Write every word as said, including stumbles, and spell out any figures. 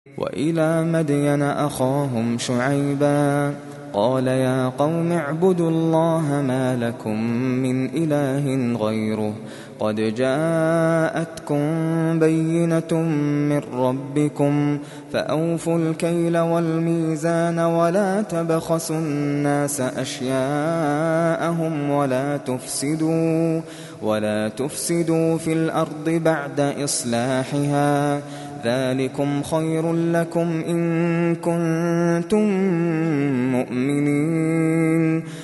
وإلى مدين أخاهم شعيبا قال يا قوم اعبدوا الله ما لكم من إله غيره قد جاءتكم بينة من ربكم فأوفوا الكيل والميزان ولا تبخسوا الناس أشياءهم ولا تفسدوا ولا تفسدوا في الأرض بعد إصلاحها ذلكم خير لكم إن كنتم مؤمنين